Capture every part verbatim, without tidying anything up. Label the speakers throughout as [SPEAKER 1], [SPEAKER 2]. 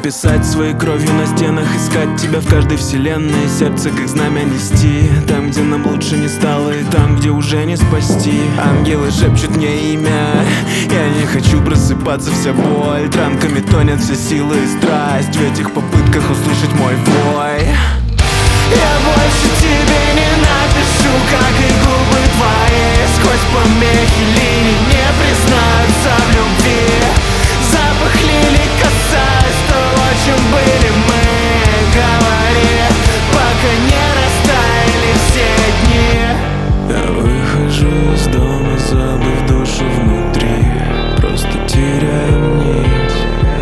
[SPEAKER 1] Писать своей кровью на стенах, искать тебя в каждой вселенной. Сердце как знамя нести там, где нам лучше не стало, и там, где уже не спасти. Ангелы шепчут мне имя, я не хочу просыпаться, вся боль транками тонет, вся сила и страсть в этих попытках услышать мой вой. Я больше тебе не напишу, как и губы твои сквозь помехи линий не признаются в любви. Запах лилий касаясь того, чем были мы. Говори, пока не растаяли все дни. Я выхожу из дома, забыв душу внутри, просто теряю нить.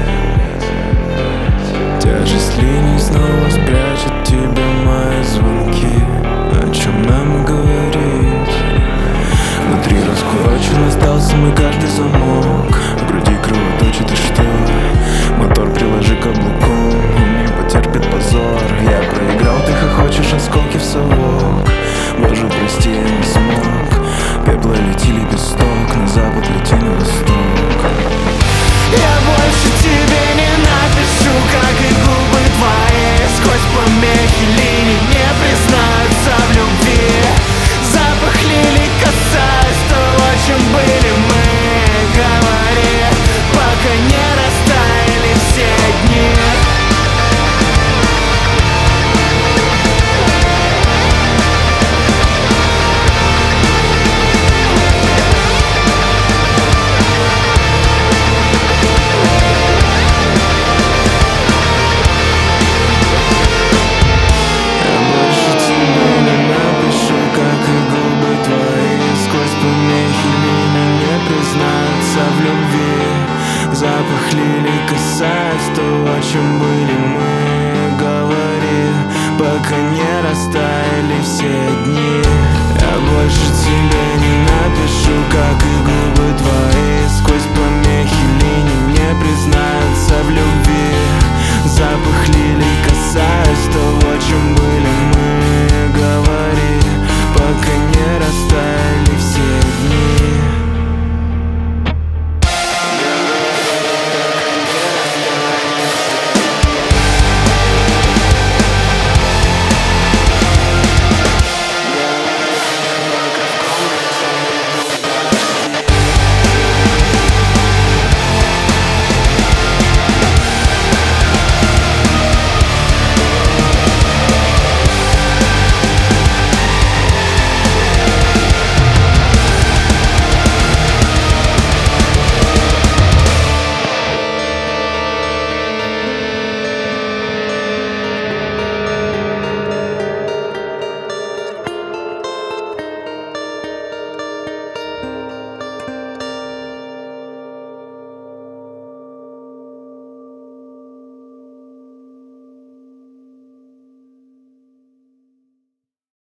[SPEAKER 1] Тяжесть линий снова спрячет тебя мои звонки. О чем нам говорить? Внутри раскурочен остался мой каждый замок. В груди кровоточит, и что? Мотор приложи к каблуку, он не потерпит позор. Я проиграл, ты хохочешь, осколки в совок. Боже, прости, я не смог. Пепла лети лепесток, на запад лети на восток. Я больше тебе не напишу, как и губы твои сквозь помехи линий не признаются в любви. Запах лилий касаясь того, чем были мы. Говори, пока не растаяли все дни. Запах лилий касаясь того, чем были мы. Говори, пока не растаяли все